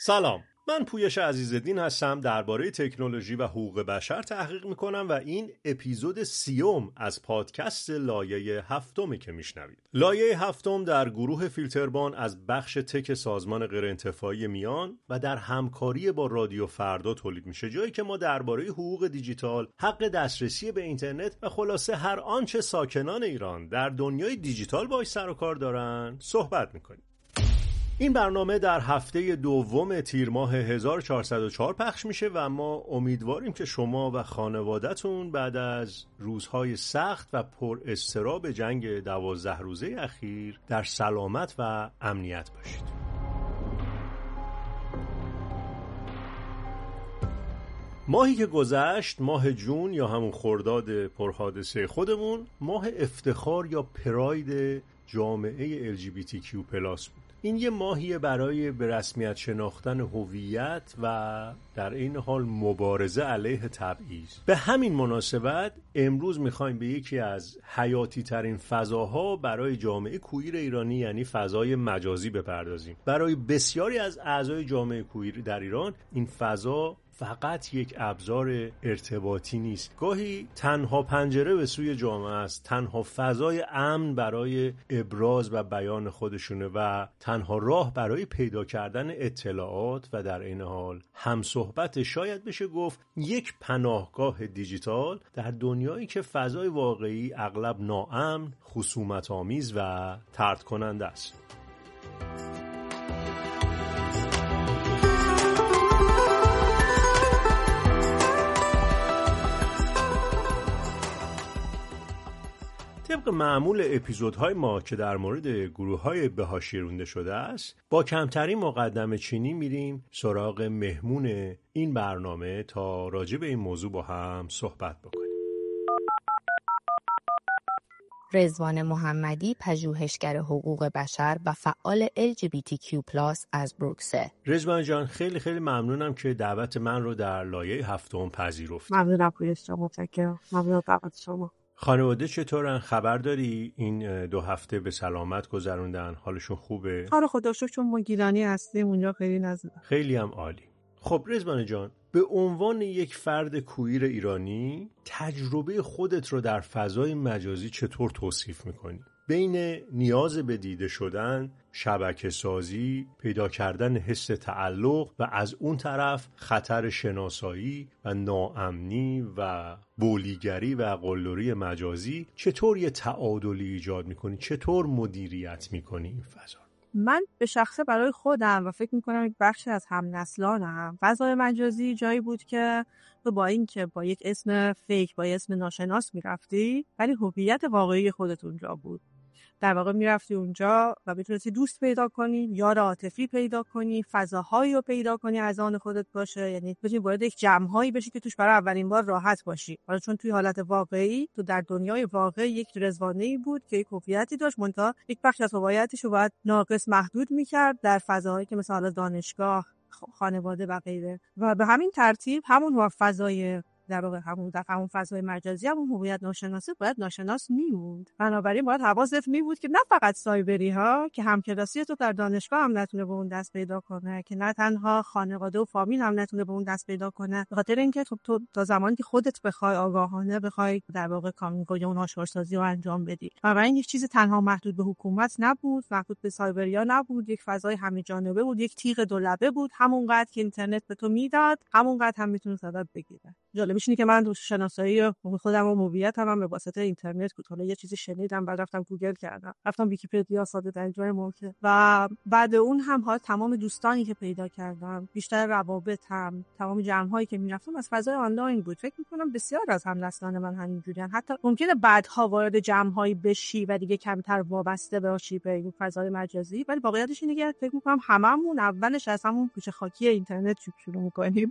سلام، من پویش عزیزالدین هستم، درباره تکنولوژی و حقوق بشر تحقیق میکنم و این اپیزود 30 از پادکست لایه 7 که میشنوید. لایه 7 در گروه فیلتربان از بخش تک سازمان غیرانتفاعی میان و در همکاری با رادیو فردا تولید میشه، جایی که ما درباره حقوق دیجیتال، حق دسترسی به اینترنت و خلاصه هر آنچه ساکنان ایران در دنیای دیجیتال باهاش سر و کار دارن صحبت میکنیم. این برنامه در هفته دوم تیر ماه 1404 پخش میشه و ما امیدواریم که شما و خانوادتون بعد از روزهای سخت و پر اضطراب جنگ 12 روزه اخیر در سلامت و امنیت باشید. ماهی که گذشت، ماه جون یا همون خرداد پرحادثه خودمون، ماه افتخار یا پراید جامعه LGBTQ+ بود. این یه ماهیه برای به رسمیت شناختن هویت و در این حال مبارزه علیه تبعیض. به همین مناسبت امروز میخوایم به یکی از حیاتی ترین فضاها برای جامعه کویر ایرانی یعنی فضای مجازی بپردازیم. برای بسیاری از اعضای جامعه کویر در ایران این فضا فقط یک ابزار ارتباطی نیست، گاهی تنها پنجره به سوی جامعه است، تنها فضای امن برای ابراز و بیان خودشونه و تنها راه برای پیدا کردن اطلاعات و در این حال همصحبت، شاید بشه گفت یک پناهگاه دیجیتال در دنیایی که فضای واقعی اغلب ناامن، خصومت‌آمیز و طرد کننده است. طبق معمول اپیزودهای ما که در مورد گروه‌های بهاشی رونده شده است، با کمترین مقدمه چینی میریم سراغ مهمون این برنامه تا راجع به این موضوع با هم صحبت بکنیم. رضوان محمدی، پژوهشگر حقوق بشر و فعال LGBTQ+ از بروکسل. رضوان جان، خیلی خیلی ممنونم که دعوت من رو در لایه 7 پذیرفت. ممنونم پویش جان، متشکرم. ممنون دعوت شما. خانواده چطورن؟ خبر داری این 2 هفته به سلامت گذروندن؟ حالشون خوبه؟ آره خدا شکر، چون ما گیلانی هستیم اونجا خیلی نزدیک. خیلی هم عالی. خب رضوان جان، به عنوان یک فرد کویر ایرانی تجربه خودت رو در فضای مجازی چطور توصیف میکنی؟ بین نیاز به دیده شدن، شبکه سازی، پیدا کردن حس تعلق و از اون طرف خطر شناسایی و ناامنی و بولیگری و قلدری مجازی، چطور یه تعادلی ایجاد میکنی؟ چطور مدیریت میکنی این فضا؟ من به شخصه برای خودم و فکر میکنم یک بخشی از همنسلانم، فضای مجازی جایی بود که تو با این که با یک اسم فیک، با یک اسم ناشناس میرفتی، ولی هویت واقعی خودت اونجا بود. در واقع میرفتی اونجا و میتونستی دوست پیدا کنی، یار عاطفی پیدا کنی، فضاهایی رو پیدا کنی از آن خودت باشه، یعنی بتونی وارد یک جمع‌هایی بشی که توش برای اولین بار راحت باشی. حالا چون توی حالت واقعی، تو در دنیای واقعی یک رضوانه‌ای بود که یک هویتی داشت، منتها یک بخش از هویتش رو باید ناقص محدود می‌کرد در فضاهایی که مثلا دانشگاه، خانواده و غیره. و به همین ترتیب همون فضای در واقع همون فضای مجازی همون هویت ناشناسی باید ناشناس میموند. بنابراین باید حواست میبود که نه فقط سایبری ها که همکلاسی تو در دانشگاه هم نتونه به اون دست پیدا کنه، که نه تنها خانواده و فامیل هم نتونه به اون دست پیدا کنه، به خاطر اینکه تو تا زمانی که خودت بخوای آگاهانه بخوای در واقع کامیونیکیشن اون هاشوارسازی رو انجام بدی. بنابراین یک چیز تنها محدود به حکومت نبود، محدود به سایبریا نبود، یک فضای همه جانبه بود، یک تیغ دولبه بود. همونقدر که اینترنت به تو میداد، همونقدر هم میتونه صدات بگیره. جالبش اینه که من شناسایی خودم و هویتم هم به واسطه اینترنت بود. حالا یه چیزی شنیدم، بعد رفتم گوگل کردم، رفتم ویکی‌پدیا، ساده ترین جای ممکن، و بعد اون هم ها تمام دوستانی که پیدا کردم، بیشتر روابطم، تمام جمع‌هایی که میرفتم از فضای آنلاین بود. فکر می‌کنم بسیار از هم‌نسلان من همینجوریان. حتی ممکنه بعدها وارد جمع‌هایی بشی و دیگه کمتر وابسته باشی به این فضای مجازی، ولی واقعیتش اینه که فکر می‌کنم هممون اولش از همون کوچه خاکی اینترنت شروع می‌کنیم.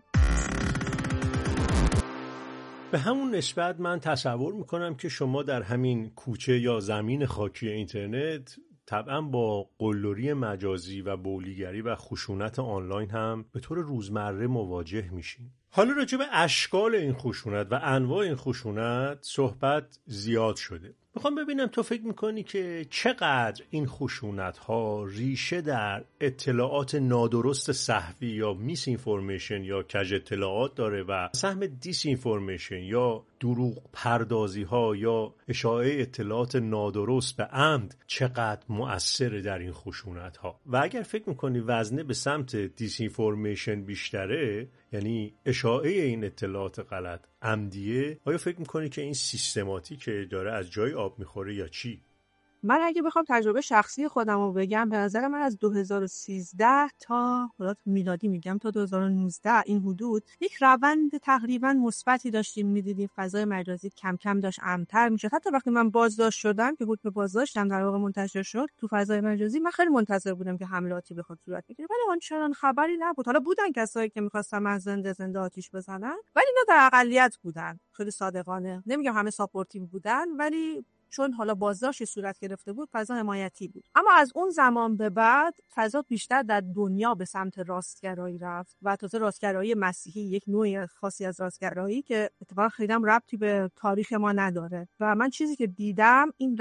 به همون نسبت من تصور میکنم که شما در همین کوچه یا زمین خاکی اینترنت طبعا با قلدری مجازی و بولیگری و خشونت آنلاین هم به طور روزمره مواجه میشین. حالا راجع به اشکال این خشونت و انواع این خشونت صحبت زیاد شده. میخوام ببینم تو فکر میکنی که چقدر این خشونت ها ریشه در اطلاعات نادرست سهوی یا میس اینفورمیشن یا کج اطلاعات داره و سهم دیس اینفورمیشن یا دروغ پردازی ها یا اشاعه اطلاعات نادرست به عمد چقدر مؤثر در این خشونت ها. و اگر فکر میکنی وزنه به سمت دیس اینفورمیشن بیشتره، یعنی اشاعه این اطلاعات غلط عمدیه، آیا فکر میکنی که این سیستماتیکه داره از جای آب میخوره یا چی؟ من اگه بخوام تجربه شخصی خودم رو بگم، به نظر من از 2013 تا میلادی میگم تا 2019 این حدود یک روند تقریبا مثبتی داشتیم میدیدیم. فضای مجازی کم کم داشت امن‌تر میشد. حتی وقتی من بازداشت شدم که حکم بازداشتم در واقع منتشر شد تو فضای مجازی، من خیلی منتظر بودم که حملاتی بخواد صورت بگیره، ولی آنچنان خبری نبود. حالا بودن کسایی که می‌خواستن من زنده آتیش بزنن، ولی اینا در اقلیت بودن. خیلی صادقانه نمیگم همه ساپورتیو بودن، ولی چون حالا بازداشت صورت گرفته بود فضا حمایتی بود. اما از اون زمان به بعد فضا بیشتر در دنیا به سمت راستگرایی رفت و تازه راستگرایی مسیحی، یک نوع خاصی از راستگرایی که اتفاقا خیلی هم ربطی به تاریخ ما نداره. و من چیزی که دیدم این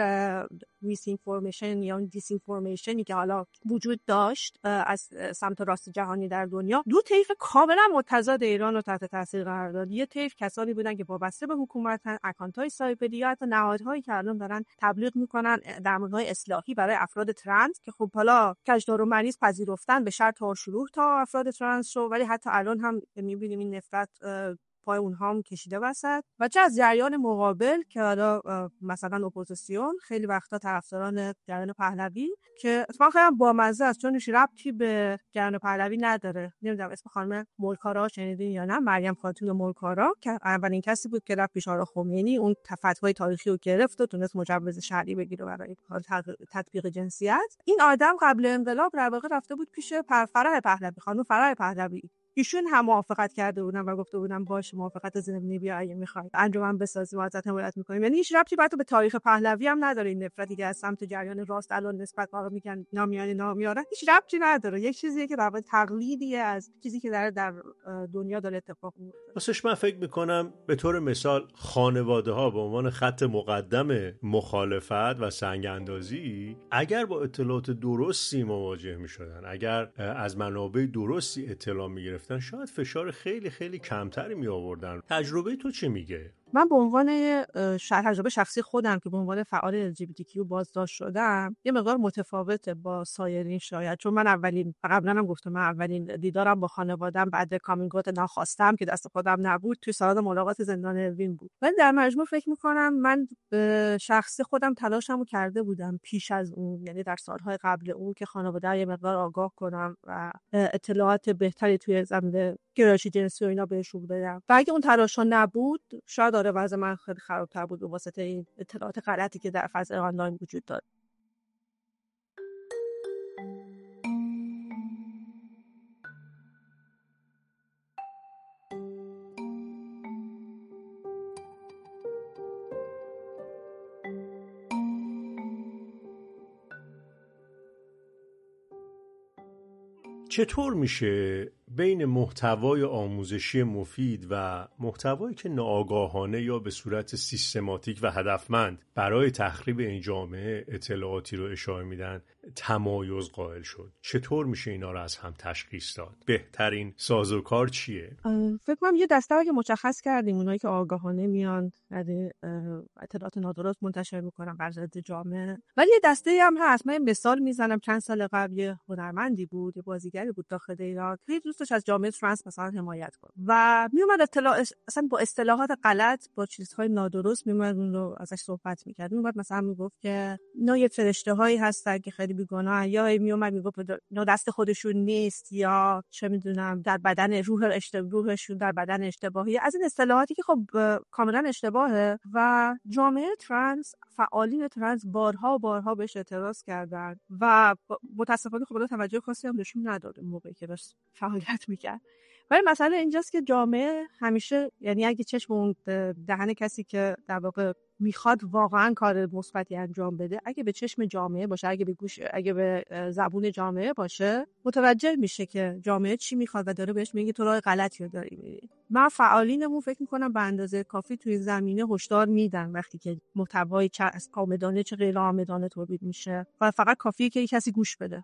میس اینفورمیشن یا دیس اینفورمیشنی که حالا وجود داشت از سمت راست جهانی در دنیا، دو طیف کاملا متضاد ایران رو تحت تاثیر قرار داد. یه طیف کسانی بودن که وابسته به حکومتن، اکانت‌های سایبری یا حتی نهادهایی که الان دارن تبلیغ میکنن در موردهای اصلاحی برای افراد ترنس که خب حالا کجدار و مریض پذیرفتن به شرط و شروط تا افراد ترنس رو، ولی حتی الان هم میبینیم این نفرت پای اونها هم کشیده وسط. و چه از جریان مقابل که حالا مثلا اپوزیسیون خیلی وقتا طرفداران جریان پهلوی که اتفاقا خیلی بامزه است چون هیچ ربطی به جریان پهلوی نداره. نمیدونم اسم خانم مولکارا شنیدین یا نه، مریم خاتون مولکارا که اولین کسی بود که رفت پیش آقای خمینی اون فتوای تاریخی رو گرفت و تونست مجوز شرعی بگیره برای تطبیق جنسیت. این آدم قبل انقلاب در واقع رفته بود پیش فرح پهلوی، خانم فرح پهلوی. ایشون هم موافقت کرده بودن و گفته بودن باشه موافقت ضمنی بیا اگه می‌خوای انجمن بسازیم و ازت حمایت می‌کنیم. یعنی هیچ ربطی به تاریخ پهلوی هم نداره. این نفرتی که از سمت جریان راست الان نسبت به میگن نامیاره هیچ ربطی نداره. یک چیزیه که در واقع تقلیدیه از چیزی که در دنیا داره اتفاق میفته. واسش من فکر می‌کنم به طور مثال خانواده‌ها به عنوان خط مقدم مخالفت و سنگ‌اندازی اگر با اطلاعات درستی مواجه می‌شدن، اگر از منابع درستی اطلاع می‌گرفتن، شاید فشار خیلی خیلی کمتری می آوردن. تجربه تو چه میگه؟ من به عنوان تجربه شخصی خودم که به عنوان فعال LGBTQ بازداشت شدم یه مقدار متفاوته با سایرین شاید، چون من قبلا هم گفتم من اولین دیدارم با خانواده‌ام بعد کامینگ اوت ناخواستم که دست خودم نبود توی سالن ملاقات زندان الوین بود. ولی در مجموع فکر می‌کنم من به شخصی خودم تلاشمو کرده بودم پیش از اون، یعنی در سالهای قبل اون، که خانواده یه مقدار آگاه کنم و اطلاعات بهتری توی زمینه گرایش جنسی و اینا بهشون بدم. و اگه اون تلاش نبود شاید وضع من خیلی خرابتر بود به واسطه این اطلاعات غلطی که در فضای آنلاین وجود داره. چطور میشه بین محتوای آموزشی مفید و محتوایی که ناآگاهانه یا به صورت سیستماتیک و هدفمند برای تخریب این جامعه اطلاعاتی رو اشاعه میدن تمایز قائل شد؟ چطور میشه اینا رو از هم تشخیص داد؟ بهترین سازوکار چیه؟ فکر کنم یه دسته که مشخص کردیم، اونایی که آگاهانه میان اطلاعات نادرست منتشر میکنن بر ضد جامعه. ولی یه دسته هم هست. من مثال میزنم، چند سال قبل یه هنرمندی بود، یه بازیگری بود داخل ایران، خیلی دوستش از جامعه ترنس مثلا حمایت کنه و میومد اصلا با اصطلاحات غلط، با چیزهای نادرست میومد اون رو ازش صحبت میکرد. میومد مثلا میگفت که اینا یه فرشته‌هایی هستن که خیلی بیگناه، یا میومد میگفت اینا دست خودشون نیست، یا چه میدونم در بدن روحشون در بدن اشتباهی. از این اصطلاحاتی که خب کاملا اشتباهه و جامعه ترنس، فعالین ترنس بارها بهش اعتراض کردن و متاسفانه خب توجه خاصی هم نشون نداد موقعی که داشت فعالیت میکرد. ولی مسئله اینجاست که جامعه همیشه، یعنی اگه چشم اون دهن کسی که در واقع میخواد واقعا کار مثبتی انجام بده، اگه به چشم جامعه باشه، اگه به زبون جامعه باشه، متوجه میشه که جامعه چی میخواد و داره بهش میگه تو راه غلطی رو داری میری. من فعالینمون فکر میکنم به اندازه کافی توی زمینه هشدار میدن وقتی که محتوای چه از عامدانه چه غیر عامدانه تولید میشه و فقط کافیه که کسی گوش بده.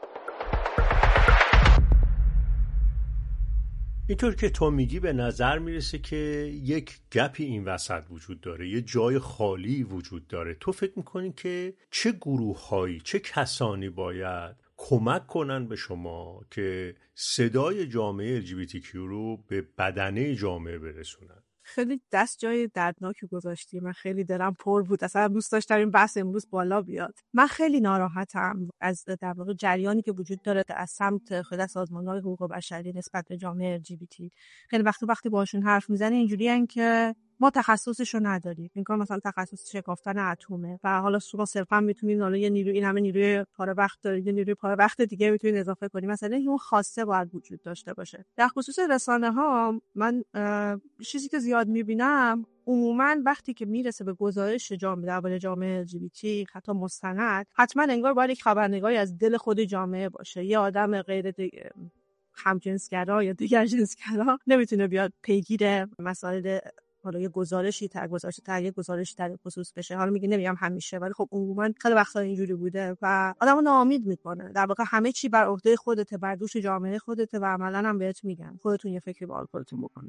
اینطور که تو میگی به نظر میرسه که یک گپی این وسط وجود داره، یه جای خالی وجود داره. تو فکر میکنی که چه گروه‌هایی، چه کسانی باید کمک کنن به شما که صدای جامعه LGBTQ رو به بدنه جامعه برسونن؟ خیلی دست جای دردناکی گذاشتی. من خیلی دلم پر بود، اصلا دوست داشتم این بحث امروز بالا بیاد. من خیلی ناراحتم از در واقع جریانی که وجود داره از سمت خود از سازمان‌های حقوق بشری نسبت به جامعه LGBT. خیلی وقتی باشون حرف میزنی اینجوریه که ما تخصصشو نداریم. میگم مثلا تخصص شکافتن اتمه و حالا شما صرفا میتونید حالا یه نیروی، این همه نیروی پاره وقت دارید، یه نیروی پاره وقت دیگه میتونید اضافه کنید. مثلا اون خاصه باید وجود داشته باشه. در خصوص رسانه‌ها من چیزی که زیاد میبینم عموما وقتی که میرسه به گزارش درباره جامعه LGBT حتی مستند، حتما انگار باید یک خبرنگاری از دل خود جامعه باشه. یه آدم غیر همجنسگرا یا دیگر جنسگرا نمیتونه بیاد پیگیر مسائل حالا یه گزارشی در خصوص بشه. حالا نمیگم همیشه، ولی خب عموما خیلی وقتا اینجوری بوده و آدمو ناامید میکنه. در واقع همه چی بر عهده خودته، بر دوش جامعه خودته و عملاً هم بهت میگن خودتون یه فکری به خودتون بکنید.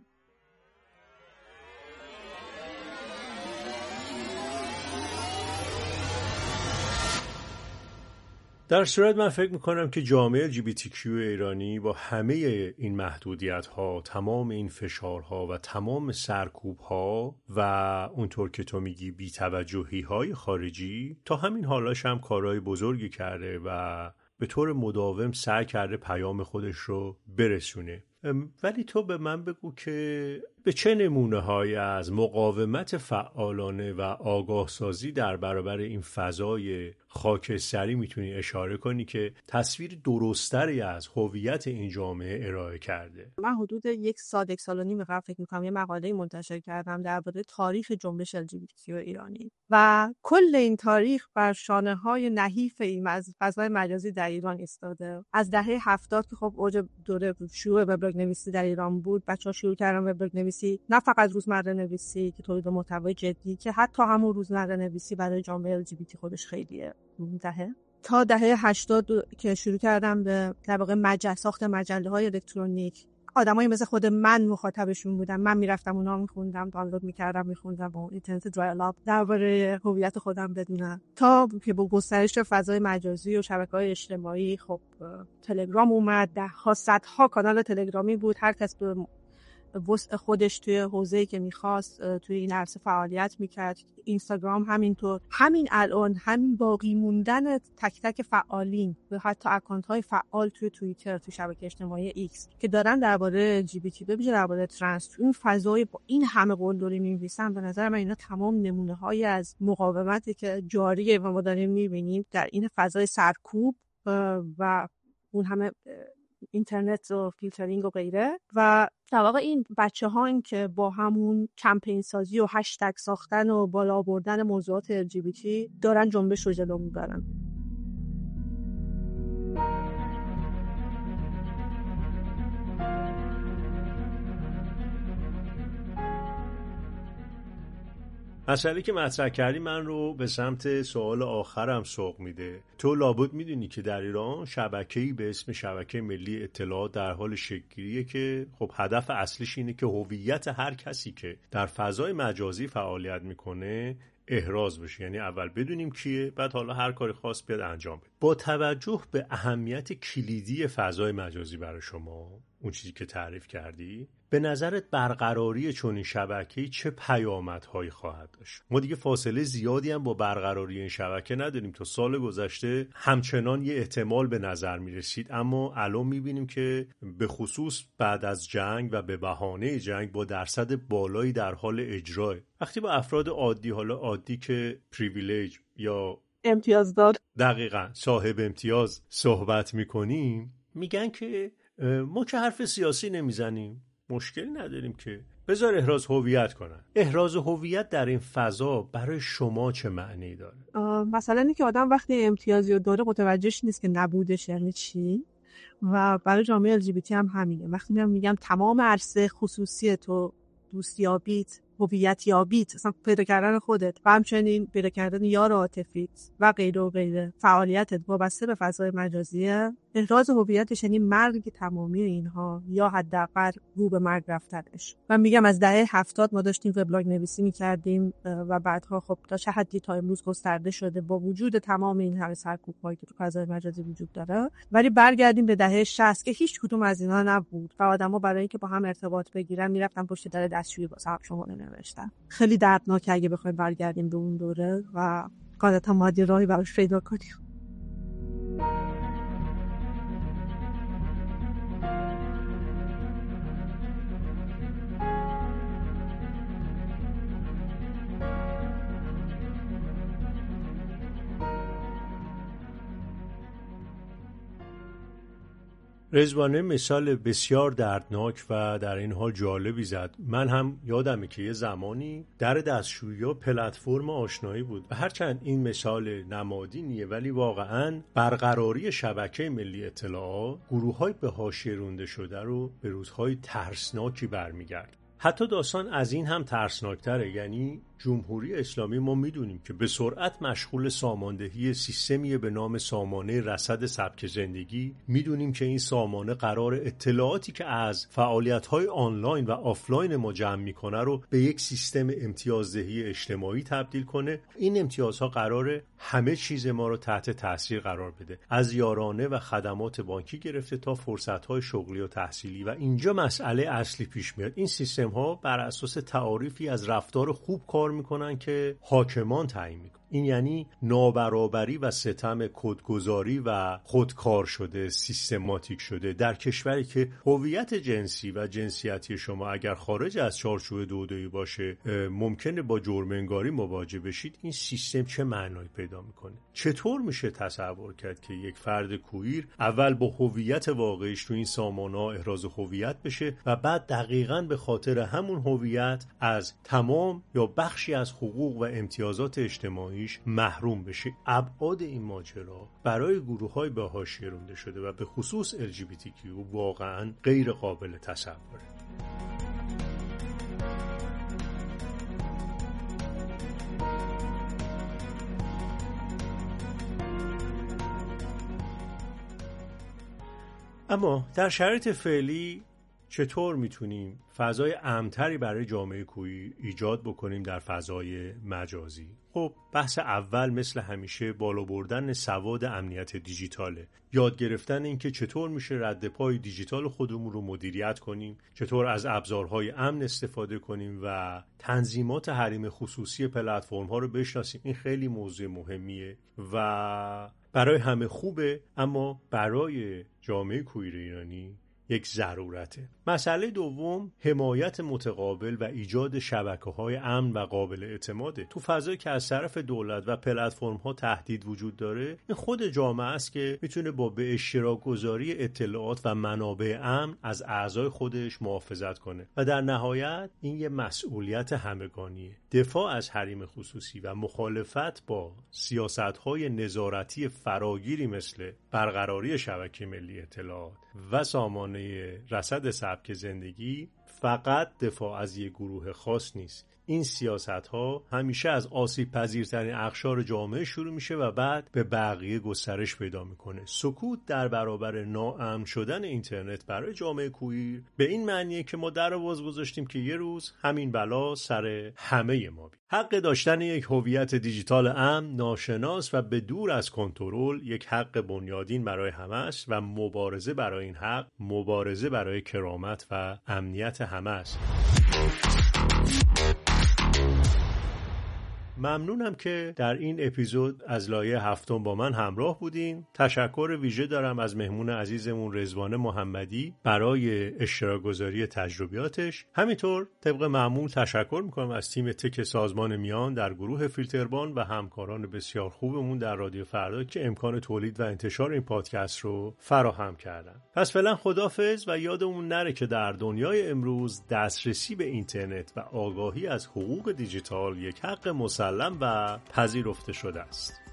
در صورت من فکر میکنم که جامعه LGBTQ ایرانی با همه این محدودیت‌ها، تمام این فشارها و تمام سرکوب‌ها و اونطور که تو میگی بی‌توجهی‌های خارجی، تا همین حالاش هم کارهای بزرگی کرده و به طور مداوم سعی کرده پیام خودش رو برسونه. ولی تو به من بگو که به چه نمونه‌هایی از مقاومت فعالانه و آگاهسازی در برابر این فضای خاکستری میتونی اشاره کنی که تصویر درستری از هویت این جامعه ارائه کرده؟ من حدود یک سال و نیم قبل فکر می‌کنم یه مقاله منتشر کردم درباره تاریخ جنبش LGBT ایرانی و کل این تاریخ بر شانه‌های نحیف این از فضای مجازی در ایران ایستاده. از دهه 70 که خب اوج دوره شروع وبلاگ نویسی در ایران بود، بچه‌ها شروع کردن وبلاگ نویسی، نه فقط روزمره نویسی که تولید محتوای جدی، که حتی همون روزمره نویسی برای جامعه LGBT خودش خیلیه. تا دهه 80 که شروع کردم به در واقع ساخت مجله‌های الکترونیک، آدمایی مثل خود من مخاطبشون بودم. من میرفتم اونا میخوندم، دانلود میکردم میخوندم و اینترنت درایل درباره هویت خودم بدونم. تا که با گسترش فضای مجازی و شبکه‌های اجتماعی خب تلگرام اومد، ده‌ها صدها کانال تلگرامی بود، هر کس به وسع خودش توی حوزه‌ای که می‌خواست توی این عرصه فعالیت می‌کرد. اینستاگرام همینطور. همین الان همین باقی موندن تک تک فعالین و حتی اکانت‌های فعال توی توییتر، توی شبکه اجتماعی ایکس که دارن درباره LGBT ببینید درباره ترنس این فضای با این همه قلدری می‌نویسن، به نظر من اینا تمام نمونه‌هایی از مقاومتی که جاریه و ما داریم می‌بینیم در این فضای سرکوب و اون همه اینترنت و فیلترینگ و غیره. و در واقع این بچه‌ها این که با همون کمپین سازی و هشتگ ساختن و بالا بردن موضوعات LGBT دارن جنبش رو جلو میبرن. مسئله که مطرح کردی من رو به سمت سوال آخرم سوق میده. تو لابد میدونی که در ایران شبکه‌ای به اسم شبکه ملی اطلاعات در حال شکل‌گیریه که خب هدف اصلیش اینه که هویت هر کسی که در فضای مجازی فعالیت میکنه احراز بشه. یعنی اول بدونیم کیه، بعد حالا هر کاری خاص بیاد انجام بده. با توجه به اهمیت کلیدی فضای مجازی برای شما، اون چیزی که تعریف کردی، به نظرت برقراری چنین شبکه‌ای چه پیامدهایی خواهد داشت؟ ما دیگه فاصله زیادی هم با برقراری این شبکه نداریم. تا سال گذشته همچنان یه احتمال به نظر می رسید، اما الان می بینیم که به خصوص بعد از جنگ و به بهانه جنگ با درصد بالایی در حال اجراه. وقتی با افراد عادی، حالا عادی که پریویلیج یا امتیازدار، دقیقاً صاحب امتیاز صحبت می کنیم، میگن که ما که حرف سیاسی نمیزنیم، مشکلی نداریم که بذار احراز هویت کنن. احراز هویت در این فضا برای شما چه معنی داره؟ مثلا اینکه آدم وقتی امتیازی رو داره متوجهش نیست که نبودش یعنی چی. و برای جامعه LGBT هم همینه. وقتی میگم تمام عرصه خصوصی تو، دوستیابیت، هویت یابیت، اصلا پیدا کردن خودت و همچنین پیدا کردن یار عاطفیت و غیره و غیره، فعالیتت وابسته به فضای مجازیه، احراز هویتش یعنی مرگ تمامی اینها یا حداقل رو به مرگ رفتنش. من میگم از دهه 70 ما داشتیم وبلاگ نویسی می‌کردیم و بعدها خب تا چه حدی تا امروز گسترده شده با وجود تمام این همه سرکوب‌هایی که تو فضای مجازی وجود داره. ولی برگردیم به دهه 60 که هیچ کدوم از اینا نبود و آدم‌ها برای اینکه با هم ارتباط بگیرن میرفتن پشت در دستشویی واسه هم شماره نوشتن. خیلی دردناکه اگه بخوایم برگردیم به اون دوره و قاعدتا مادی راهی براش پیدا کنیم. رضوانه مثال بسیار دردناک و در این حال جالبی زد. من هم یادمه که یه زمانی در دستشویی پلتفرم آشنایی بود و هرچند این مثال نمادینیه ولی واقعاً برقراری شبکه ملی اطلاعات گروه‌های به حاشیه رانده شده رو به روزهای ترسناکی برمیگرد. حتی داستان از این هم ترسناکتره، یعنی جمهوری اسلامی ما میدونیم که به سرعت مشغول ساماندهی سیستمی به نام سامانه رصد سبک زندگی. میدونیم که این سامانه قرار اطلاعاتی که از فعالیت‌های آنلاین و آفلاین ما جمع میکنه رو به یک سیستم امتیازدهی اجتماعی تبدیل کنه. این امتیازها قراره همه چیز ما رو تحت تاثیر قرار بده، از یارانه و خدمات بانکی گرفته تا فرصت‌های شغلی و تحصیلی. و اینجا مسئله اصلی پیش میاد. این سیستم‌ها بر اساس تعاریفی از رفتار خوب کار میکنن که حاکمان تعیین میکنن. این یعنی نابرابری و ستم کدگذاری و خودکار شده، سیستماتیک شده. در کشوری که هویت جنسی و جنسیتی شما اگر خارج از چارچوب دودویی باشه ممکنه با جرم انگاری مواجه بشید، این سیستم چه معنایی پیدا میکنه؟ چطور میشه تصور کرد که یک فرد کویر اول با هویت واقعیش تو این سامانه احراز هویت بشه و بعد دقیقاً به خاطر همون هویت از تمام یا بخشی از حقوق و امتیازات اجتماعی محروم بشه؟ ابعاد این ماجرا برای گروه‌های به حاشیه رانده شده و به خصوص LGBTQ واقعاً غیر قابل تصوره. اما در شرایط فعلی چطور میتونیم فضای امن‌تری برای جامعه کویر ایجاد بکنیم در فضای مجازی؟ خب بحث اول مثل همیشه بالا بردن سواد امنیت دیجیتاله. یاد گرفتن این که چطور میشه رد پای دیجیتال خودمون رو مدیریت کنیم، چطور از ابزارهای امن استفاده کنیم و تنظیمات حریم خصوصی پلتفرم‌ها رو بشناسیم. این خیلی موضوع مهمیه و برای همه خوبه، اما برای جامعه کویر ایرانی یک ضرورته. مسئله دوم حمایت متقابل و ایجاد شبکه‌های امن و قابل اعتماده. تو فضایی که از طرف دولت و پلتفرم‌ها تهدید وجود داره، این خود جامعه است که میتونه با به اشتراک گذاری اطلاعات و منابع امن از اعضای خودش محافظت کنه و در نهایت این یه مسئولیت همگانیه. دفاع از حریم خصوصی و مخالفت با سیاست‌های نظارتی فراگیری مثل برقراری شبکه ملی اطلاعات و سامانه رصد سبک زندگی فقط دفاع از یک گروه خاص نیست. این سیاست‌ها همیشه از آسیب پذیرترین اقشار جامعه شروع میشه و بعد به بقیه گسترش پیدا میکنه. سکوت در برابر ناامن شدن اینترنت برای جامعه کویر به این معنیه که ما در آواز گذاشتیم که یه روز همین بلا سر همه ما بیاد. حق داشتن یک هویت دیجیتال امن، ناشناس و به دور از کنترل یک حق بنیادین برای همه است و مبارزه برای این حق مبارزه برای کرامت و امنیت همه است. ممنونم که در این اپیزود از لایه هفتم با من همراه بودین. تشکر ویژه دارم از مهمون عزیزمون رضوانه محمدی برای اشتراک گذاری تجربیاتش. همینطور طبق معمول تشکر میکنم از تیم تک سازمان میان در گروه فیلتربان و همکاران بسیار خوبمون در رادیو فردا که امکان تولید و انتشار این پادکست رو فراهم کردن. پس فعلا خداحافظ و یادمون نره که در دنیای امروز دسترسی به اینترنت و آگاهی از حقوق دیجیتال یک حق مسلم و پذیرفته شده است.